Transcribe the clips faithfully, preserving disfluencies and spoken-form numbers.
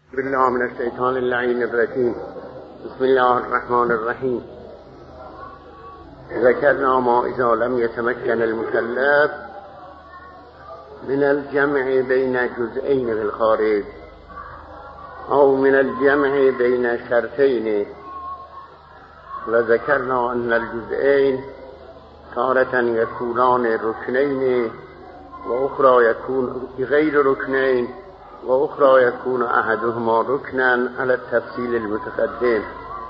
بالله من الشیطان اللعین الرجیم. بسم الله الرحمن الرحیم. ذکرنا ما اذا لم يتمكن المكلف من الجمع بين جزئين في الخارج او من الجمع بين شرطين، وذكرنا ان الجزئين تارة يكونان ركنين واخرى يكون غير ركنين واخرى يكون احدهما ركنا على التفصيل المتقدم.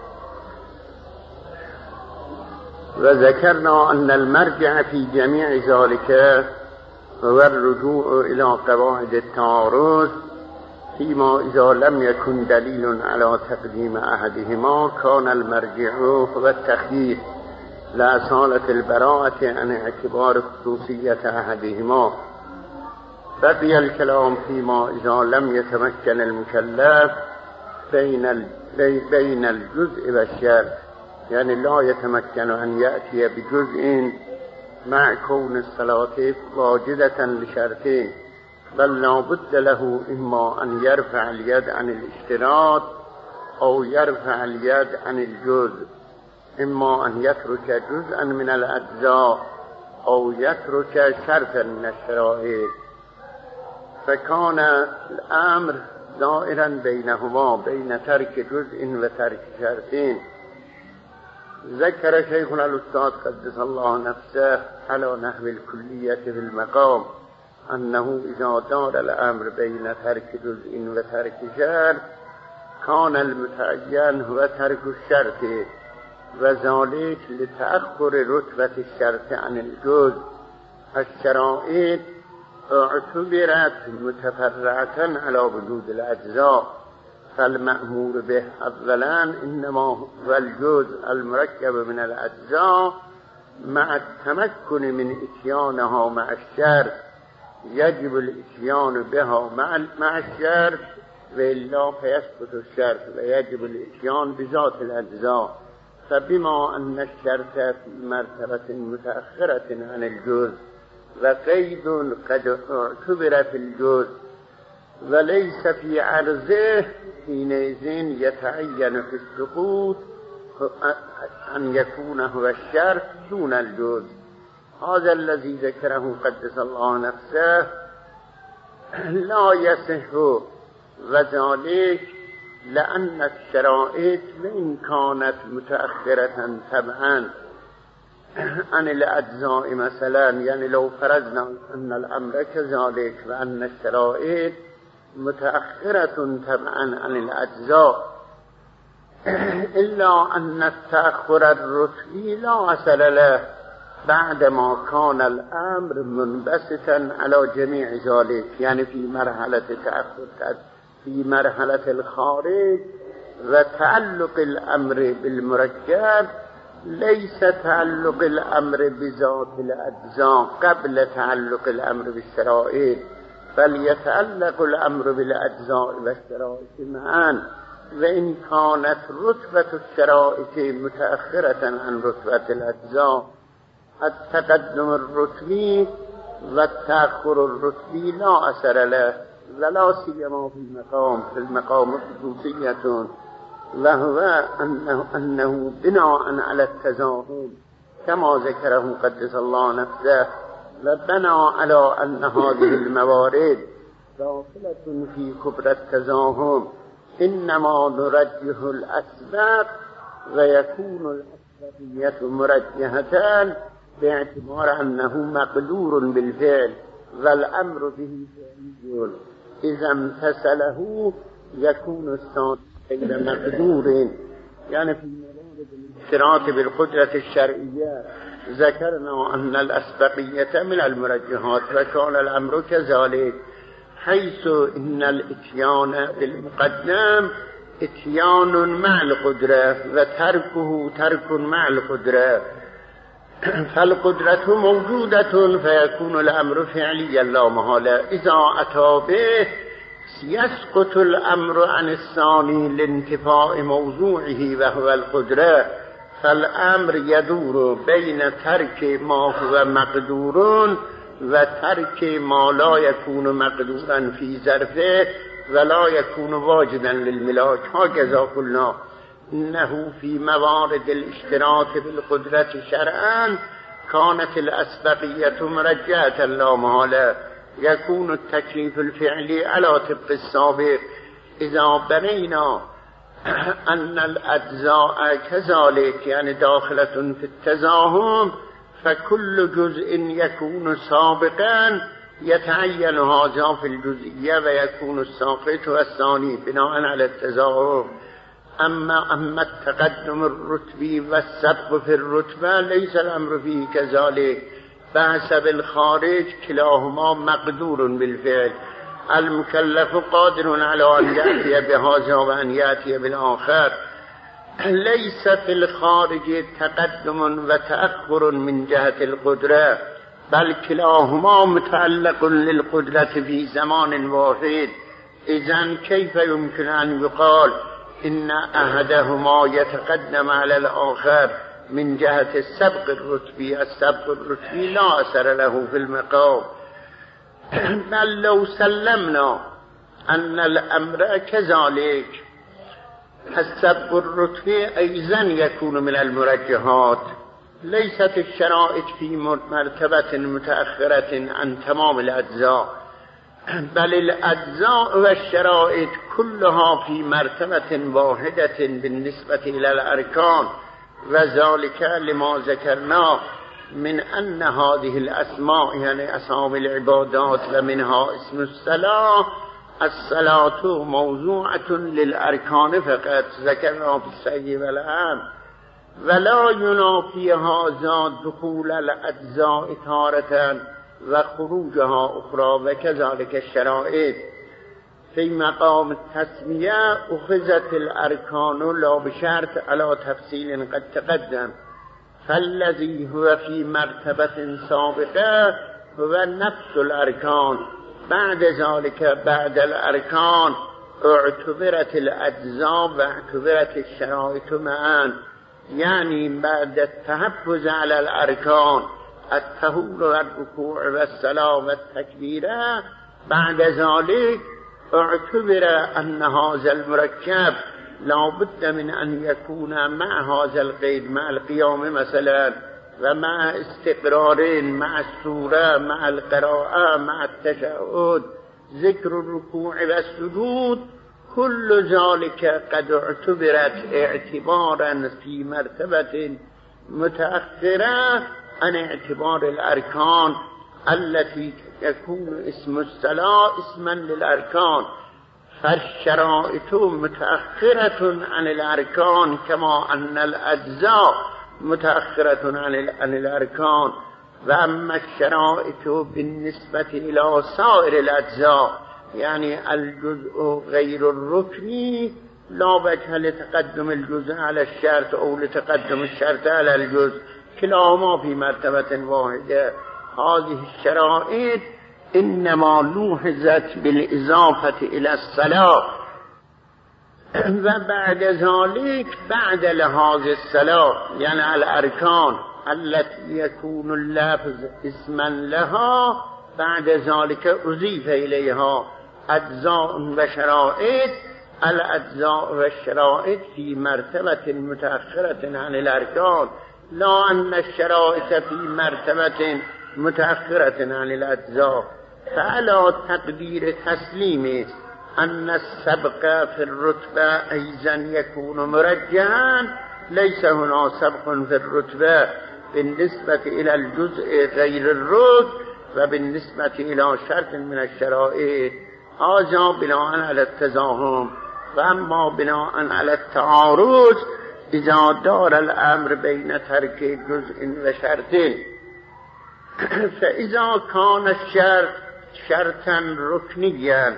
وذكرنا ان المرجع في جميع ذلك هو الرجوع الى قواعد التعارض فيما اذا لم يكن دليل على تقديم احدهما كان المرجع هو التخيير لأصالة البراءة عن اعتبار خصوصية أحدهما. بقي الكلام فيما إذا لم يتمكن المكلف بين بين الجزء والشرط، يعني لا يتمكن أن يأتي بجزء مع كون الصلاة واجدة لشرطين، بل لا بد له إما أن يرفع اليد عن الاشتراط أو يرفع اليد عن الجزء، إما أن يترك جزءا من الأجزاء أو يترك شرطا من الشرائط. فكان الأمر دائرا بينهما بين ترك جزء وترك شرطين. ذكر شيخنا الأستاذ قدس الله نفسه على نحو الكلية في المقام أنه إذا دار الأمر بين ترك جزء وترك شرط كان المتعين هو ترك الشرط، وذلك لتأخر رتبة الشرط عن الجزء. الشرائط اعتبرت متفرعة على وجود الأجزاء، فالمأمور به أولا إنما هو الجزء المركب من الأجزاء مع التمكن من إتيانها مع الشرط، يجب الإتيان بها مع مع الشرط وإلا فيسقط الشرط، ويجب الإتيان بذات الأجزاء. فبما أن الشرط في مرتبة متأخرة عن الجزء وقيد قد اعتبر في الجزء وليس في عرضه، حينئذ يتعين في السقوط أن يكون هو الشرط دون الجزء. هذا الذي ذكره قدس الله نفسه لا يصح، وذلك لأن الشرائط وإن كانت متأخرة تبعا عن الأجزاء مثلا، يعني لو فرضنا أن الأمر كذلك وأن الشرائط متأخرة تبعا عن الأجزاء، إلا أن التأخر الرتبي لا أصل له بعدما كان الأمر منبسطا على جميع ذلك، يعني في مرحلة تأخر في مرحلة الخارج. وتعلق الأمر بالمركب ليس تعلق الأمر بذات الأجزاء قبل تعلق الأمر بالشرائط، بل يتعلق الأمر بالأجزاء والشرائط معا، وإن كانت رتبة الشرائط متأخرة عن رتبة الأجزاء. التقدم الرتبي والتأخر الرتبي لا أثر له، ولا سيما في المقام في المقام خصوصية، وهو أنه, أنه بناء على التزاحم كما ذكره قدس الله نفسه، وبنى على أن هذه الموارد داخلة في كبر التزاحم إنما نرجح الأسباب، ويكون الأسبابية مرجحة باعتبار أنه مقدور بالفعل والأمر به فعلي، إذا امتثله يكون الصادق غير مقدور. يعني في موارد الاشتراط بالقدرة الشرعية ذكرنا أن الأسبقية من المرجحات، وكان الأمر كذلك، حيث إن الاتيان بالمقدم اتيان مع القدرة وتركه ترك مع القدرة، فالقدرة موجودة فيكون الأمر فعليا لا محالة. إذا أتى به يسقط الأمر عن الثاني لانتفاء موضوعه وهو القدرة، فالأمر يدور بين ترك ما هو مقدور و ترك ما لا يكون مقدورا في ظرفه ولا يكون واجدا للملاك. هكذا قلنا انه في موارد الاشتراك بالقدرة شرعا كانت الأسبقية مرجعة لا محالة. يكون التكليف الفعلي على طبق السابق. إذا بنينا أن الأجزاء كذلك يعني داخلة في التزاهم، فكل جزء يكون سابقا يتعين هذا في الجزئية ويكون الساقط والثاني بناء على التزاهم. أما أما التقدم الرتبي والسبق في الرتبة ليس الأمر فيه كذلك. بحسب الخارج كلاهما مقدور بالفعل. المكلف قادر على أن يأتي بهذا وأن يأتي بالآخر. ليس في الخارج تقدم وتأخر من جهة القدرة، بل كلاهما متعلق للقدرة في زمان واحد. إذن كيف يمكن أن يقال إن أحدهما يتقدم على الآخر من جهة السبق الرتبي؟ السبق الرتبي لا أثر له في المقام. بل لو سلمنا أن الأمر كذلك، السبق الرتبي أيضا يكون من المرجحات. ليست الشرائط في مرتبة متأخرة عن تمام الأجزاء، بل الأجزاء والشرائط كلها في مرتبة واحدة بالنسبة إلى الأركان. وذلك لما ذكرنا من أن هذه الأسماء يعني أسامي العبادات ومنها اسم الصلاة، الصلاة موضوعة للأركان فقط ذكرنا في السيد والأهم، ولا ينافي هذا دخول الأجزاء تارة وخروجها أخرى. وكذلك الشرائط. في مقام التسمية أخذت الأركان لا بشرط على تفصيل قد تقدم، فالذي هو في مرتبة سابقة هو نفس الأركان. بعد ذلك بعد الأركان اعتبرت الأجزاء واعتبرت الشرائط معا، يعني بعد التحفظ على الأركان الطهور والركوع والصلاة والتكبير، بعد ذلك اعتبر أن هذا المركب لا بد من أن يكون مع هذا القيد، مع القيام مثلا، ومع استقرار، مع السورة، مع القراءة، مع التشهد، ذكر الركوع والسجود. كل ذلك قد اعتبرت اعتبارا في مرتبة متأخرة عن اعتبار الأركان التي يكون اسم الصلاة اسما للأركان. فالشرائط متأخرة عن الأركان كما أن الأجزاء متأخرة عن الأركان. وأما الشرائط بالنسبة إلى سائر الأجزاء يعني الجزء غير الركني لا وجه لتقدم الجزء على الشرط أو لتقدم الشرط على الجزء، كلاهما في مرتبة واحدة. هذه الشرائط إنما لوحظت بالإضافة إلى الصلاة، وبعد ذلك بعد لحاظ الصلاة يعني الأركان التي يكون اللفظ اسما لها، بعد ذلك أضيف إليها أجزاء وشرائط. الأجزاء والشرائط في مرتبة متأخرة عن الأركان، لا أن الشرائط في مرتبة متأخرة عن الأجزاء. فعلى تقدير تسليم أن السبق في الرتبة أيضا يكون مرجعا، ليس هنا سبق في الرتبة بالنسبة إلى الجزء غير الرتب وبالنسبة إلى شرط من الشرائط. هذا بناء على التزاهم. وأما بناء على التعارض إذا دار الأمر بين ترك جزء وشرط، فإذا كان الشرط شرطا ركنيا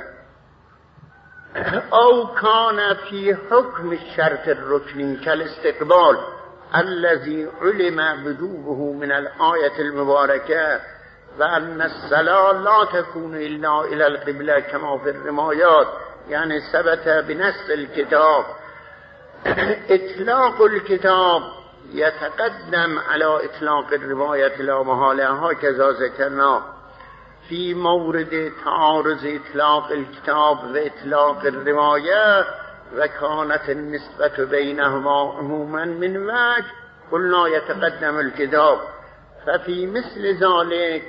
أو كان في حكم الشرط الركني كالاستقبال الذي علم وجوبه من الآية المباركة، وأن الصلاة لا تكون إلا إلى القبلة كما في الرمايات، يعني ثبت بنص الكتاب. إطلاق الكتاب يتقدم على إطلاق الرواية لا محالة، هكذا ذكرنا. في مورد تعارض إطلاق الكتاب وإطلاق الرواية وكانت النسبة بينهما عموما من وجه قلنا يتقدم الكتاب، ففي مثل ذلك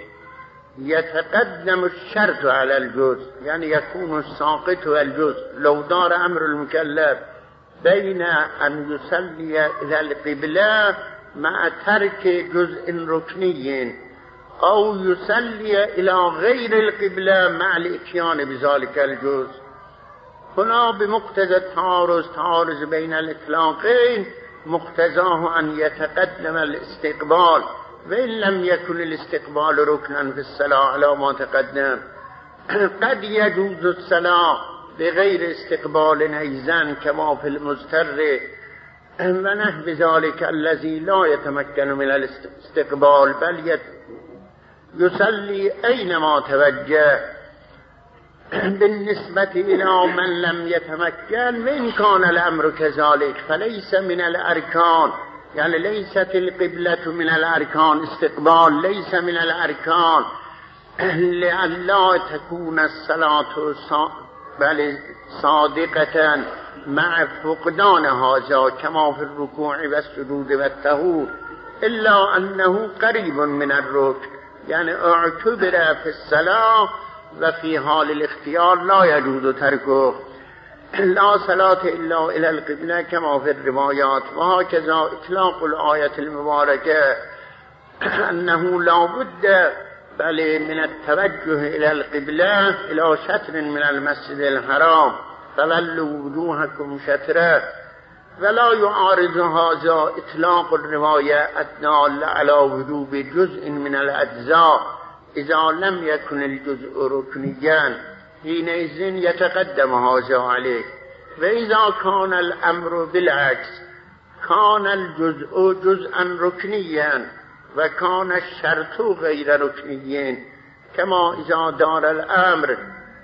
يتقدم الشرط على الجزء، يعني يكون الساقط والجزء. لو دار أمر المكلف بين أن يصلي إلى القبلة مع ترك جزء ركني أو يصلي إلى غير القبلة مع الإتيان بذلك الجزء، هنا بمقتضى التعارض تعارض بين الإطلاقين مقتضاه أن يتقدم الاستقبال، وإن لم يكن الاستقبال ركنا في الصلاة على ما تقدم. قد يجوز الصلاة بغير استقبال أيضا كما في المضطر ونحو ذلك الذي لا يتمكن من الاستقبال بل يصلي أينما توجه. بالنسبة إلى من لم يتمكن وإن كان الأمر كذلك فليس من الأركان، يعني ليست القبلة من الأركان، استقبال ليس من الأركان، لئلا تكون الصلاة بل صادقة مع فقدان هذا كما في الركوع والسجود والطهور، إلا أنه قريب من الركن، يعني اعتبر في الصلاة وفي حال الاختيار لا يجوز تركه. لا صلاة إلا إلى القبلة كما في الروايات. وهكذا إطلاق الآية المباركة أنه لا بد بل من التوجه إلى القبلة إلى شطر من المسجد الحرام فولوا وجوهكم شطره، ولا يعارض هذا إطلاق الرواية الدالة على وجوب جزء من الأجزاء إذا لم يكن الجزء ركنيا، حينئذ يتقدم هذا عليه. وإذا كان الأمر بالعكس كان الجزء جزءا ركنيا وكان الشرط غير ركنيا، كما إذا دار الأمر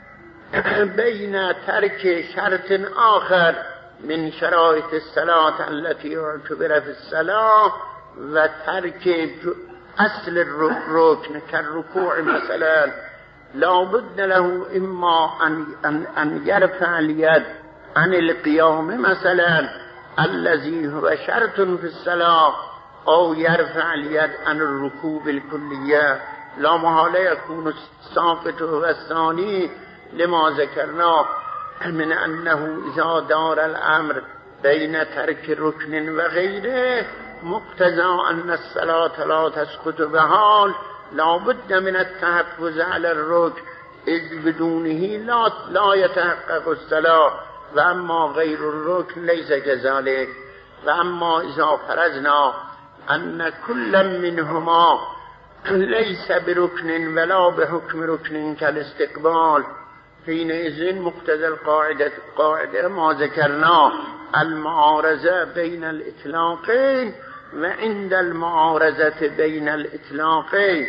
بين ترك شرط آخر من شرائط الصلاة التي اعتبر في الصلاة وترك أصل الركن كالركوع مثلا، لا بد له إما أن, أن, أن يرفع اليد عن القيام مثلا الذي هو شرط في الصلاة، أو يرفع اليد عن الركوب الكلية، لا محالة يكون الساقط والثاني لما ذكرنا من أنه إذا دار الأمر بين ترك ركن وغيره مقتضى أن الصلاة لا تسقط بحال، لا بد من التحفظ على الركن إذ بدونه لا, لا يتحقق الصلاة، وأما غير الركن ليس كذلك. وأما إذا فرضنا أن كل منهما ليس بركن ولا بحكم ركن كالاستقبال، حينئذ مقتضى القاعدة قاعدة ما ذكرنا المعارضة بين الإطلاقين، وعند المعارضة بين الإطلاقين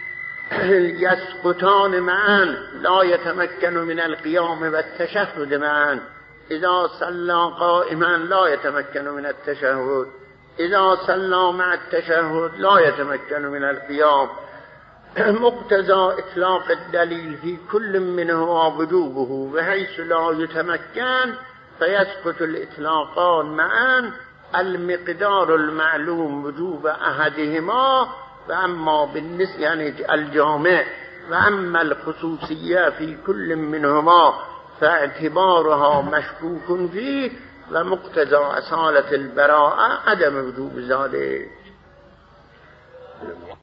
يسقطان معا لا يتمكن من القيام والتشهد معا. إذا صلى قائما لا يتمكن من التشهد، إذا صلى مع التشهد لا يتمكن من القيام. مقتضى إطلاق الدليل في كل منهما وجوبه بحيث لا يتمكن فيسقط الإطلاقان معا المقدار المعلوم وجوب أحدهما، وأما بالنسبة يعني الجامع، وأما الخصوصية في كل منهما فاعتبارها مشكوك فيه، ومقتضى أصالة البراءة عدم وجوب ذلك.